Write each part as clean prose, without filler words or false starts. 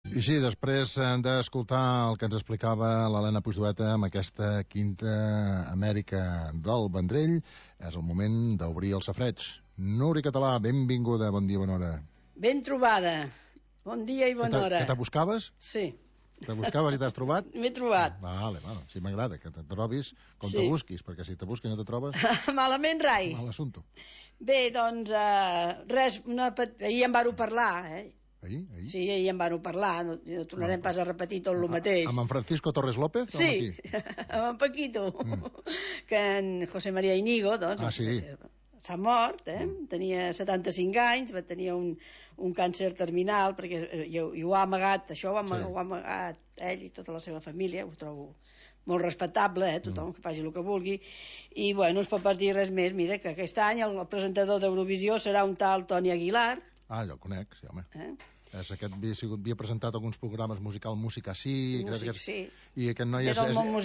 I sí, després d'escoltar el que ens explicava l'Helena Puigdueta amb aquesta quinta Amèrica del Vendrell, és el moment d'obrir el safareig. Núria Català, benvinguda, bon dia, bona hora. Ben trobada, bon dia i bona hora. Que te buscaves? Sí. Te buscaves i t'has trobat? M'he trobat. Vale, sí m'agrada, que te trobis com te busquis, perquè si te busquis i no te trobes... Malament rai. Mal assumpto. Bé, doncs, res, ahir en vàreu parlar, Ahir? Sí, ahir en vàreu parlar, no tornarem pas a repetir tot el mateix. Amb en Francisco Torres López? Sí, amb en Paquito, que en José María Íñigo, doncs... Ah, sí. S'ha mort, tenia 75 anys, va tenir un càncer terminal, perquè i ho ha amagat, això ho ha amagat ell i tota la seva família, ho trobo molt respectable, tothom que faci el que vulgui, i bueno, no es pot pas dir res més. Mira, que aquest any el presentador d'Eurovisió serà un tal Toni Aguilar. Ah, jo el conec, sí, home. És aquest havia presentat alguns programes musical, Música Sí, i aquest noi és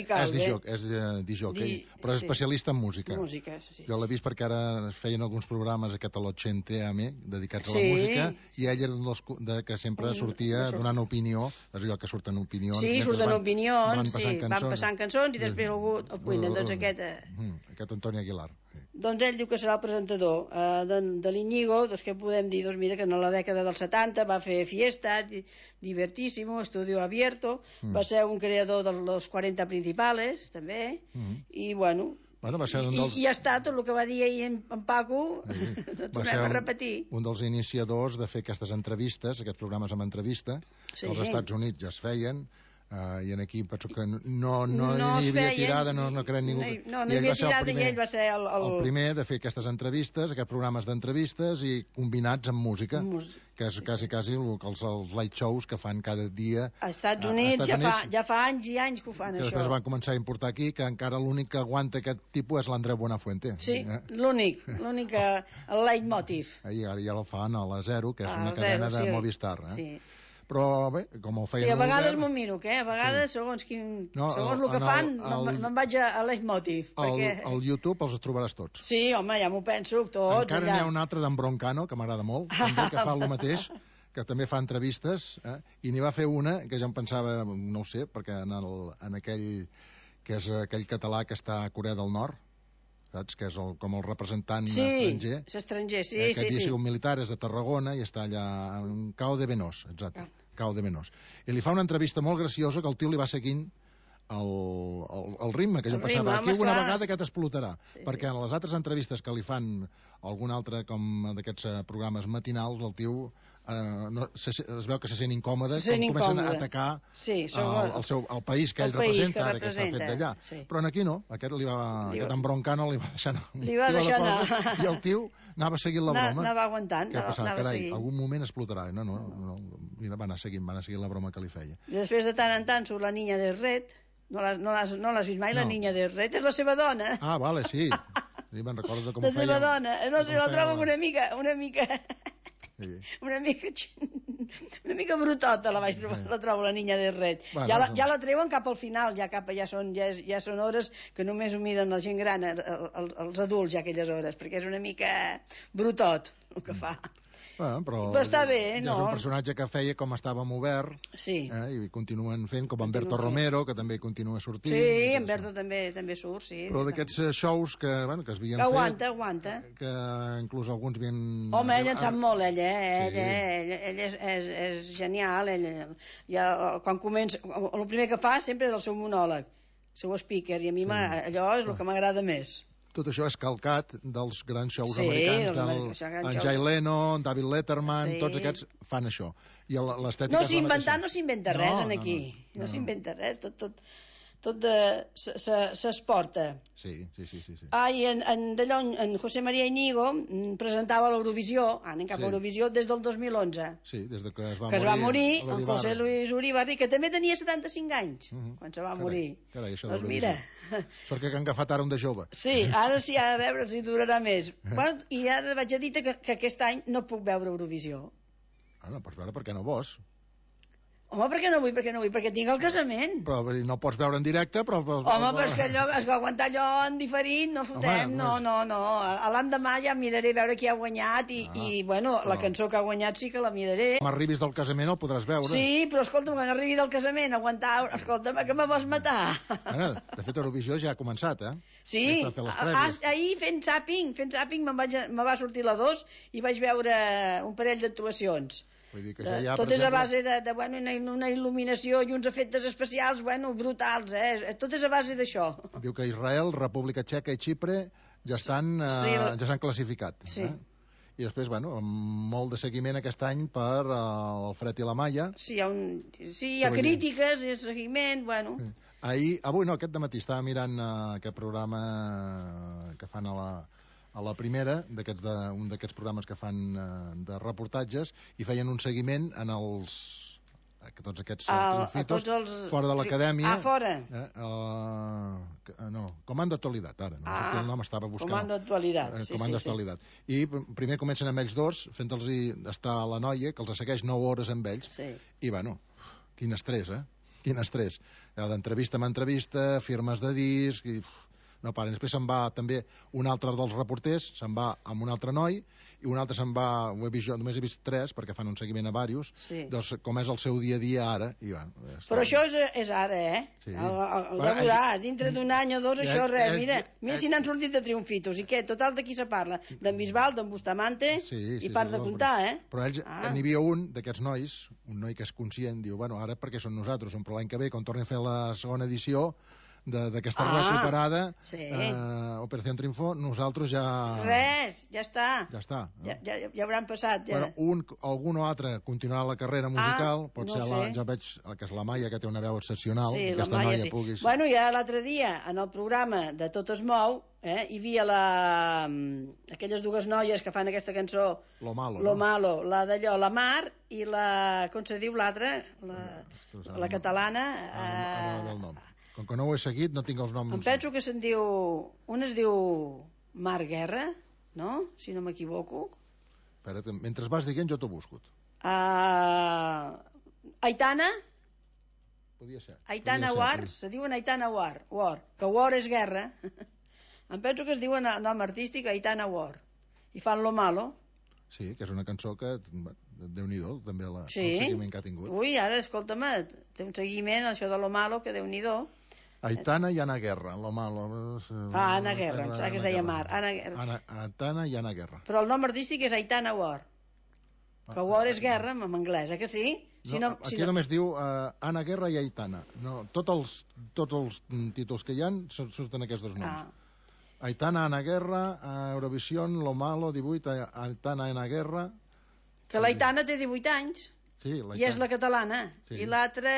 disjockey, però és especialista en música. Jo l'he vist perquè ara es feien alguns programes aquest a l'80 dedicats a la música, i ell era un dels que sempre sortia donant opinió, és allò que surten opinions. Sí, surten opinions, van passant cançons i després algú opina, doncs aquest Antoni Aguilar. Doncs ell diu que serà el presentador de l'Iñigo. Doncs què podem dir? Doncs mira que en la dècada dels 70 va fer Fiesta, Divertísimo, Estudio Abierto, va ser un creador de los 40 principales també, i bueno, i ha estat tot el que va dir ahir en Paco, no tornem a repetir. Un dels iniciadors de fer aquestes entrevistes, aquests programes amb entrevista, que als Estats Units ja es feien, i aquí penso que no hi havia tirada, no crec ningú. No hi havia tirada i ell va ser el primer de fer aquestes entrevistes, aquests programes d'entrevistes i combinats amb música, que és quasi els light shows que fan cada dia als Estats Units. Ja fa anys i anys que ho fan, això. Després van començar a importar aquí, que encara l'únic que aguanta aquest tipus és l'Andreu Buenafuente. Sí, l'únic el leitmotiv. Ara ja el fan a la Zero, que és una cadena de Movistar. Sí. Però bé, com el feien... Sí, a vegades m'ho miro, a vegades, segons el que fan, no em vaig a leitmotiv. Al YouTube els trobaràs tots. Sí, home, ja m'ho penso, tots. Encara n'hi ha un altre d'en Broncano, que m'agrada molt, també, que fa el mateix, que també fa entrevistes, i n'hi va fer una, que ja em pensava, no ho sé, perquè en aquell, que és aquell català que està a Corea del Nord, saps? Que és com el representant estranger. Sí, és estranger, sí. Aquest dia un militar és de Tarragona i està allà en Cao de Venós, exacte, Cao de Venós. I li fa una entrevista molt graciosa que el tio li va seguint el ritme, que jo pensava, aquí una vegada que t'explotarà, perquè en les altres entrevistes que li fan algun altre com d'aquests programes matinals, el tio es veu que se sent incòmode quan comencen a atacar el país que ell representa, ara que s'ha fet d'allà. Però aquí no, aquest en Broncano li va deixant i el tio anava seguint la broma. Anava aguantant. Què passava? Carai, algun moment explotarà. No, va anar seguint la broma que li feia. I després de tant en tant surt la niña de Red. No l'has vist mai, la niña de Red? És la seva dona. Ah, vale, sí. Sí, me'n recordo com ho feia. La seva dona. No sé, la trobo una mica brutota, la trobo, la niña de Red. Ja la treuen cap al final, ja són hores que només ho miren la gent gran, els adults, ja aquelles hores, perquè és una mica brutot el que fa. Però està bé, no? És un personatge que feia com estàvem obert, i continuen fent, com Humberto Romero, que també continua sortint. Sí, Humberto també surt, sí. Però d'aquests shows que es havien fet... Aguanta. Que inclús alguns havien... Home, ell en sap molt, ell és genial, quan comença... El primer que fa sempre és el seu monòleg, el seu speaker, i a mi allò és el que m'agrada més. Tot això és calcat dels grans shows americans, en Jay Leno, en David Letterman, tots aquests fan això. I l'estètica... No s'inventa res aquí, no s'inventa res, tot s'exporta. Sí. I en José María Íñigo presentava l'Eurovisió, anem cap a l'Eurovisió des del 2011. Sí, des de que es va morir el José Luis Uribarri, que també tenia 75 anys quan se va morir. Carai, això de l'Eurovisió. Sort que han agafat ara un de jove. Sí, ara sí, a veure si durarà més. I ara vaig a dir que aquest any no puc veure Eurovisió. No pots veure perquè no vols. Home, per què no vull? Perquè tinc el casament. Però no pots veure en directe, però... Home, però és que allò, aguantar allò en diferit, no fotem, no. L'endemà ja miraré a veure qui ha guanyat i bueno, la cançó que ha guanyat sí que la miraré. Quan arribis del casament el podràs veure. Sí, però escolta'm, quan arribi del casament, aguantar... Escolta'm, que me vols matar? De fet, Eurovisió ja ha començat, Sí, ahir fent zàping me va sortir la 2 i vaig veure un parell d'actuacions. Vull dir que ja hi ha, tot és a base de bueno, una il·luminació i uns efectes especials, bueno, brutals, tot és a base d'això. Diu que Israel, República Txeca i Xipre ja s'han classificat. Sí. I després, bueno, amb molt de seguiment aquest any per el Fred i la Maia. Sí, hi ha crítiques, hi ha seguiment, bueno... Avui no, aquest dematí estava mirant aquest programa que fan a la primera, un d'aquests programes que fan de reportatges, i feien un seguiment en tots aquests triomfitos fora de l'acadèmia. Fora. No, Comando Actualitat, ara. No sé el nom estava buscant. Comando Actualitat. Comando Actualitat. I primer comencen amb ells dos, fent-los estar la noia, que els segueix 9 hores amb ells. Sí. I, bueno, quin estrès, Quin estrès. D'entrevista en entrevista, firmes de disc... No paren. Després se'n va també un altre dels reporters, se'n va amb un altre noi, i un altre se'n va, només he vist 3, perquè fan un seguiment a diversos, doncs com és el seu dia a dia ara. Però això és ara, Sí. Ja veuràs, dintre d'un any o dos, això res. Mira si n'han sortit de triomfitos. I què? Total, de qui se parla? D'en Bisbal, d'en Bustamante, i part de comptar, Però ells, n'hi havia un d'aquests nois, un noi que és conscient, diu, bueno, ara perquè són nosaltres, però l'any que ve, quan torni a fer la segona edició, d'aquesta recuperada Operació Triunfo, nosaltres ja... Res, ja està. Ja està. Ja hauran passat. Però algun o altre continuarà la carrera musical, pot ser, ja veig que és la Maia, que té una veu excepcional. Sí, la Maia, sí. Bueno, ja l'altre dia, en el programa de Tot es mou, hi havia aquelles dues noies que fan aquesta cançó, Lo Malo, la d'allò, la Mar, i la, com se diu l'altra, la catalana... Ara no ve el nom. Com que no ho he seguit, no tinc els noms. Em penso que se'n diu... Una es diu Mar Guerra, no? Si no m'equivoco. Espera't, mentre vas dient jo t'ho busco. Aitana? Podia ser. Aitana War, se diuen Aitana War, que War és guerra. Em penso que es diuen el nom artístic Aitana War. I fan Lo Malo. Sí, que és una cançó que, Déu-n'hi-do, també el seguiment que ha tingut. Ui, ara, escolta'm, té un seguiment, això de Lo Malo, que Déu-n'hi-do. Aitana i Ana Guerra, Lo Malo. Ana Guerra, em sembla que es deia Mar. Aitana i Ana Guerra. Però el nom artístic és Aitana War. Que War és guerra, en anglès, que sí? Aquí només diu Ana Guerra i Aitana. Tots els títols que hi ha surten aquests dos noms. Aitana, Ana Guerra, Eurovisión, Lo Malo, 18, Aitana, Ana Guerra... Que l'Aitana té 18 anys. Sí, i és la catalana. Sí. I l'altra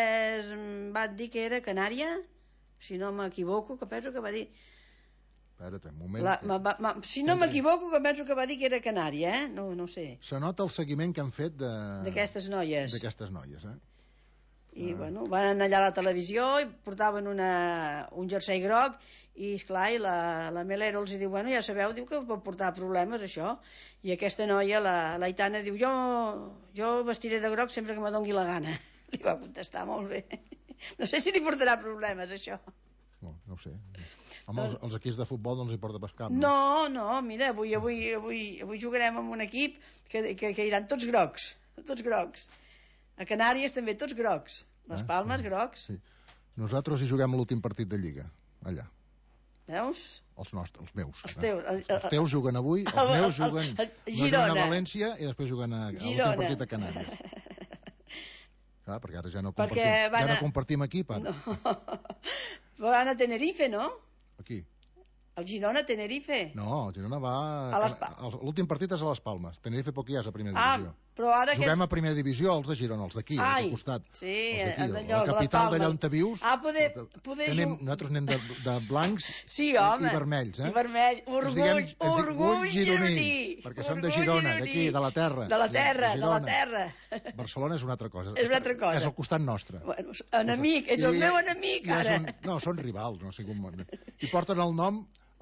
va dir que era Canària, si no m'equivoco, que penso que va dir... Espera't, un moment. Si no m'equivoco, que penso que va dir que era Canària, no sé. Se nota el seguiment que han fet d'aquestes noies. D'aquestes noies, I, bueno, van anar allà a la televisió i portaven un jersei groc i, esclar, i la Melero els diu, bueno, ja sabeu, diu que pot portar problemes, això. I aquesta noia, l'Aitana, diu, jo vestiré de groc sempre que me dongui la gana. Li va contestar, molt bé. No sé si li portarà problemes, això. No ho sé. Home, els equips de futbol no els hi porta pas cap. No, mira, avui jugarem amb un equip que iran tots grocs. Tots grocs. A Canàries també tots grocs. Les Palmes, grocs. Sí. Nosaltres hi juguem l'últim partit de Lliga, allà. Veus? Els meus. Els teus. Els teus juguen avui, els meus juguen a València i després juguen a l'últim partit a Canàries. Clar, perquè ara ja no compartim equip, ara. No. Van a Tenerife, no? Aquí. El Girona, Tenerife? No, el Girona va... L'últim partit és a les Palmes. Tenerife poc hi és a primera divisió. Però ara juguem a primera divisió els de Girona, els d'aquí, al costat. Sí, la capital d'allà on te vius. Nosaltres anem de blancs i vermells. I vermells. Orgull gironí. Perquè som de Girona, d'aquí, de la terra. De la terra. Barcelona és una altra cosa. És una altra cosa. És al costat nostre. Enemic, ets el meu enemic, ara. No, són rivals, no sé com... I porten el nom...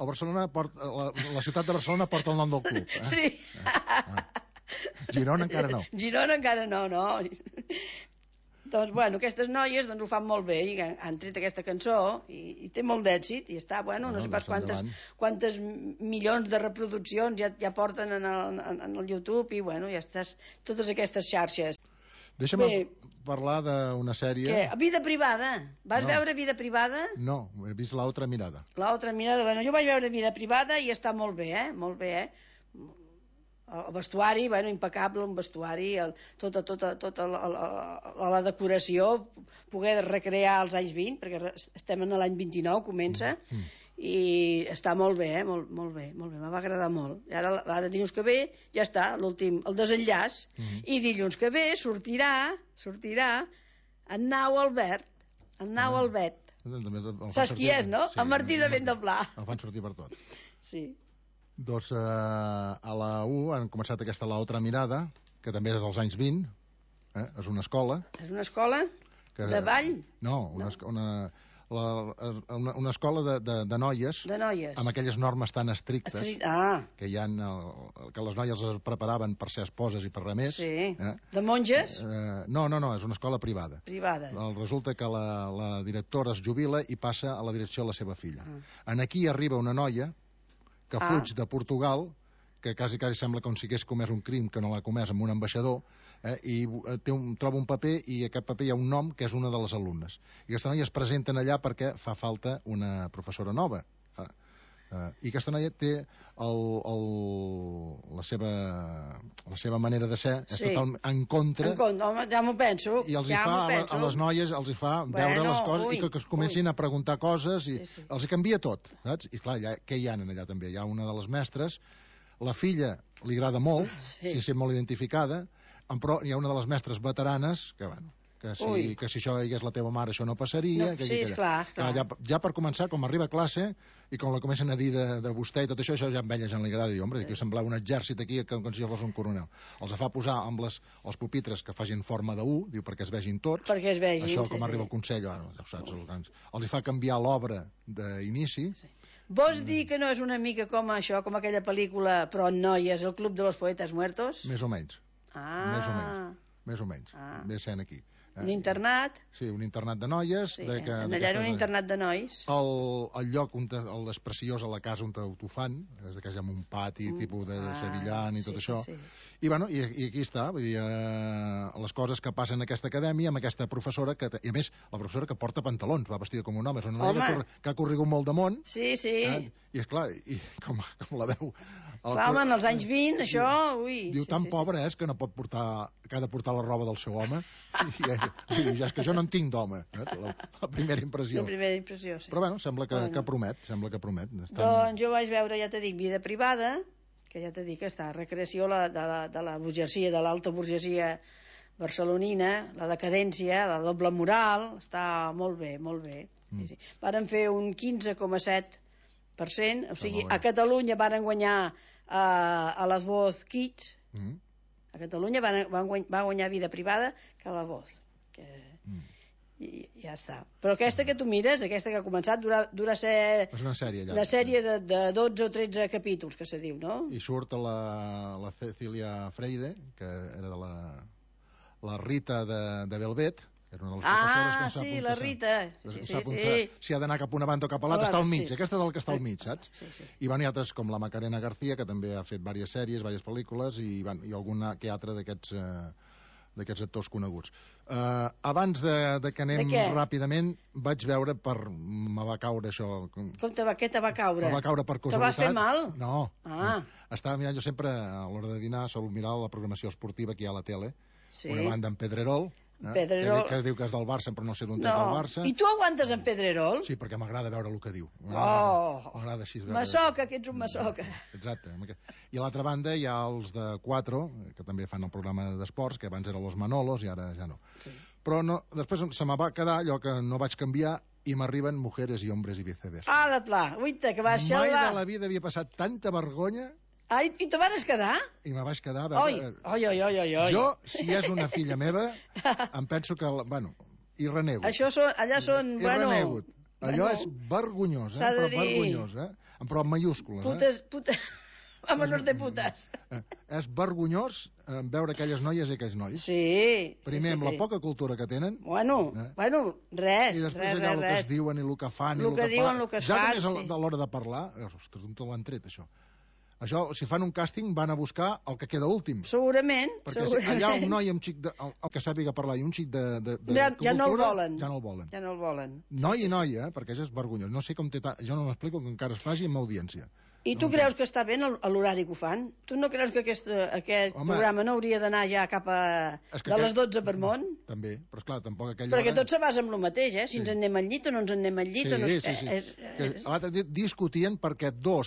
la ciutat de Barcelona porta el nom del club. Sí. Girona encara no. Girona encara no. Doncs, bueno, aquestes noies ho fan molt bé i han tret aquesta cançó i té molt d'èxit i està, bueno, no sé pas quantes milions de reproduccions ja porten en el YouTube i, bueno, ja estàs totes aquestes xarxes. Deixa'm parlar d'una sèrie... Què? Vida privada. Vas veure Vida privada? No, he vist La otra mirada. La otra mirada, bueno, jo vaig veure Vida privada i està molt bé, molt bé, El vestuari, bueno, impecable, un vestuari, tota la decoració, poder recrear els anys 20, perquè estem en l'any 29, comença, i està molt bé, molt bé, me va agradar molt. I ara dilluns que ve ja està, l'últim, el desenllaç, i dilluns que ve sortirà en Nau Albert, Saps qui és, no? El Martí de Ventdoblà. El fan sortir per tot. Sí. Doncs a la U han començat aquesta La otra mirada, que també és dels anys 20, és una escola. És una escola de ball? No, una escola de noies. De noies. Amb aquelles normes tan estrictes que hi ha, que les noies es preparaven per ser esposes i per res més. Sí. De monges? No, és una escola privada. Privada. Resulta que la directora es jubila i passa a la direcció de la seva filla. Aquí arriba una noia que fuig de Portugal, que quasi sembla com si hagués comès un crim que no l'ha comès amb un ambaixador, i troba un paper, i a aquest paper hi ha un nom que és una de les alumnes. I aquesta noia es presenten allà perquè fa falta una professora nova. I aquesta noia té la seva manera de ser, és totalment en contra. Ja m'ho penso. I a les noies els hi fa veure les coses i que es comencin a preguntar coses i els hi canvia tot, saps? I clar, què hi ha allà també? Hi ha una de les mestres, la filla li agrada molt, s'hi sent molt identificada, però hi ha una de les mestres veteranes que, bueno, que si això hi hagués la teva mare això no passaria. Sí, esclar. Ja per començar, com arriba a classe i com la comencen a dir de vostè i tot això ja a ella ja no li agrada. Diu, home, que semblava un exèrcit aquí com si jo fos un coronel. Els fa posar amb els pupitres que facin forma de U, diu, perquè es vegin tots. Perquè es vegin, això com arriba el Consell, ja ho saps, els fa canviar l'obra d'inici. Vols dir que no és una mica com això, com aquella pel·lícula, però en noies, El club de los poetas muertos? Més o menys. Més o menys. Ve sent aquí. Un internat? Sí, un internat de noies. Allà era un internat de nois. El lloc on és preciós, a la casa on t'ho fan, és que hi ha un pati tipus de sevillan i tot això. I aquí està, vull dir, les coses que passen en aquesta acadèmia amb aquesta professora, i a més, la professora que porta pantalons, va vestida com un home, és una noia que ha corregut molt de món. Sí. I esclar, com la veu... Clar, home, en els anys 20, això... Diu, tan pobra és que no pot portar, que ha de portar la roba del seu home. I ja és que jo no en tinc d'home, la primera impressió. La primera impressió, sí. Però bueno, sembla que promet, Doncs jo vaig veure, ja t'he dit, Vida privada, que ja t'he dit que està, recreació de la burgesia, de l'alta burgesia barcelonina, la decadència, la doble moral, està molt bé, molt bé. Varen fer un 15,7%, o sigui, a Catalunya varen guanyar a La Voz Kids, a Catalunya va guanyar Vida privada que a La Voz. I ja està. Però aquesta que tu mires, aquesta que ha començat, dura ser... És una sèrie, ja. Una sèrie de 12 o 13 capítols, que se diu, no? I surt la Cecilia Freire, que era de la Rita de Velvet, que era una de les professores que sí, la Rita. Si ha d'anar cap a una banda o cap a l'altra, està al mig. Aquesta és el que està al mig, saps? I hi ha altres com la Macarena García, que també ha fet diverses sèries, diverses pel·lícules, i alguna que altra d'aquests actors coneguts. Abans de que anem ràpidament, vaig veure me va caure això... Què te va caure? Me va caure per casualitat. Te va fer mal? No. Estava mirant, jo sempre, a l'hora de dinar, sol mirar la programació esportiva que hi ha a la tele. Una banda en Pedrerol, que diu que és del Barça, però no sé d'on és del Barça. I tu aguantes en Pedrerol? Sí, perquè m'agrada veure el que diu. M'agrada així veure. Massoca, que ets un massoca. Exacte. I a l'altra banda hi ha els de 4, que també fan el programa d'esports, que abans eren Los Manolos i ara ja no. Però després se me va quedar allò que no vaig canviar i m'arriben Mujeres i Hombres i Viceversa. De pla, uita, que va xalar. Mai de la vida havia passat tanta vergonya. I te vas quedar? I me vaig quedar a veure... Oi. Jo, si és una filla meva, em penso que... Bueno, hi renego. Allà són... Hi renego. Allò és vergonyós, però vergonyós, però en mayúscules. Vámonos de putes. És vergonyós veure aquelles noies i aquells nois. Sí. Primer, amb la poca cultura que tenen. Bueno, res. I després allà el que es diuen i el que fan i el que diuen, el que es fan. Ja només a l'hora de parlar, ostres, on te l'han tret, això? Això, si fan un càsting, van a buscar el que queda últim. Segurament. Perquè si allà un noi amb xic el que sàpiga parlar i un xic de ja no el volen. Ja no el volen. Ja no el volen. Noi i noia, perquè això és vergonyós. No sé com té jo no m'explico que encara es faci amb audiència. I tu creus que està bé l'horari que ho fan? Tu no creus que aquest programa no hauria d'anar ja cap a de les 12 per món? També, però esclar, tampoc aquella perquè tot se basa en el mateix, si ens en anem al llit o no ens en anem al llit. Sí. L'altre dia discutien perquè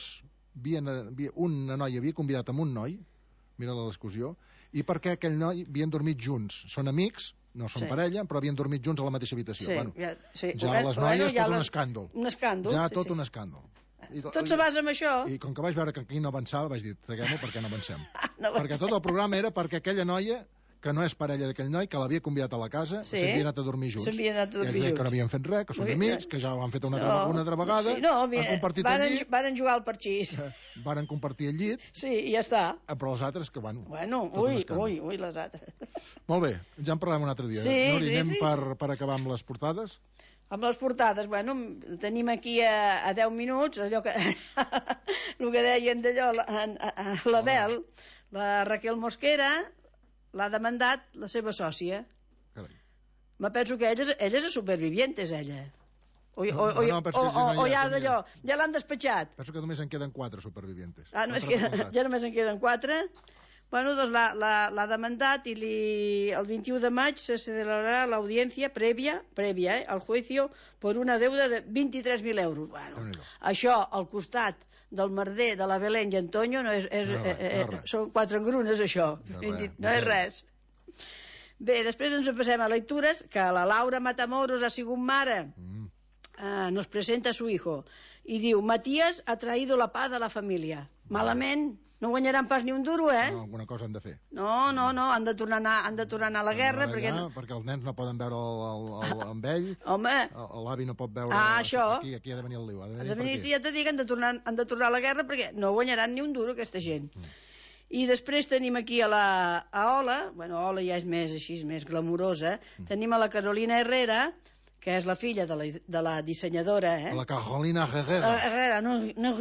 una noia havia convidat amb un noi, mira la discussió, i perquè aquell noi havien dormit junts. Són amics, no són parella, però havien dormit junts a la mateixa habitació. Ja les noies, tot un escàndol. Un escàndol, ja tot un escàndol. Tot se basa en això. I com que vaig veure que aquí no avançava, vaig dir, traguem-ho perquè no avancem. Perquè tot el programa era perquè aquella noia, que no és parella d'aquell noi, que l'havia convidat a la casa, s'havia anat a dormir junts. I ells deien que no havien fet res, que són amics, que ja ho han fet una altra vegada, han compartit el llit. Van jugar al parxís. Van compartir el llit. Sí, i ja està. Però les altres, que bueno... Ui, les altres. Molt bé, ja en parlem un altre dia. Nori, anem per acabar amb les portades? Amb les portades, bueno, tenim aquí a 10 minuts, allò que... el que deien d'allò, l'Abel, la Raquel Mosquera, l'ha demandat la seva sòcia. Carai. Me penso que ella és supervivientes, ella. O ja d'allò, ja l'han despatxat. Penso que només en queden 4 supervivientes. Ja només en queden 4. Bueno, doncs l'ha demandat i el 21 de maig se celebrarà l'audiència prèvia al juicio per una deuda de 23.000 euros. Bueno, això, al costat del merder de la Belén i Antonio, són 4 engrunes, això. No és res. Bé, després ens passem a lectures, que la Laura Matamoros ha sigut mare. Nos presenta a su hijo. I diu, Matías ha traído la paz a la família. Malament. No guanyaran pas ni un duro, No, alguna cosa han de fer. No, han de tornar a anar a la guerra. Perquè els nens no poden veure amb ell. Home. L'avi no pot veure... Això. Aquí ha de venir el liu. Ja t'he dit que han de tornar a la guerra perquè no guanyaran ni un duro, aquesta gent. I després tenim aquí a Ola, bueno, Ola ja és més glamurosa, tenim a la Carolina Herrera, que és la filla de la dissenyadora, La Carolina Herrera. New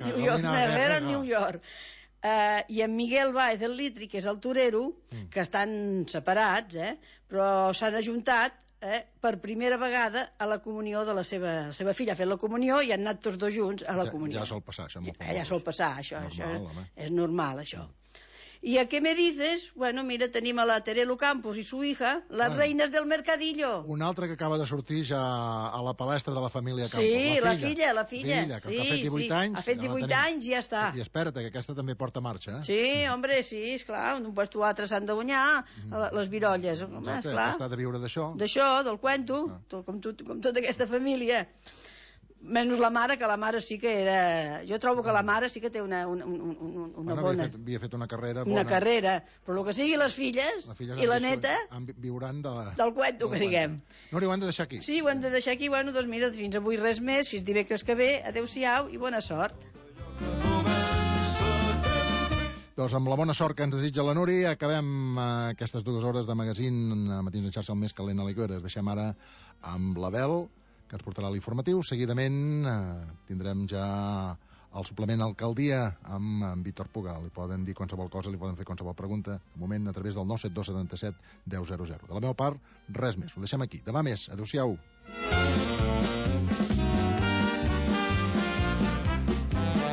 York. I en Miguel Baez del Litri, que és el torero, que estan separats, però s'han ajuntat per primera vegada a la comunió de la seva filla. Ha fet la comunió i han anat tots dos junts a la comunió. Ja sol passar, això. Ja sol passar, això. És normal, això. ¿Y a qué me dices? Bueno, mira, tenim a la Terelu Campos i su hija, las reines del mercadillo. Una altra que acaba de sortir ja a la palestra de la família Campos. Sí, la filla. Que ha fet 18 anys. Ha fet 18 anys i ja està. I espera't, que aquesta també porta marxa. Sí, hombre, sí, esclar, d'un puesto a altre s'han de guanyar les virolles. Exacte, està de viure d'això. D'això, del cuento, com tota aquesta família. Menys la mare, que la mare sí que era... Jo trobo que la mare sí que té una bona... Havia fet una carrera bona. Una carrera, però el que sigui les filles i la neta... Viuran del cuento, que diguem. No, ho hem de deixar aquí. Sí, ho hem de deixar aquí. Bueno, doncs mira, fins avui res més. Fins dimecres que ve. Adéu-siau i bona sort. Doncs amb la bona sort que ens desitja la Nuri, acabem aquestes 2 hores de magazín Matins en xarxa el més calent a l'Iguera. Deixem ara amb l'Abel, que ens portarà l'informatiu. Seguidament tindrem ja el suplement Alcaldia amb Víctor Puga. Li poden dir qualsevol cosa, li poden fer qualsevol pregunta, de moment a través del 97277 1000. De la meva part, res més. Ho deixem aquí. Demà més. Adéu-siau.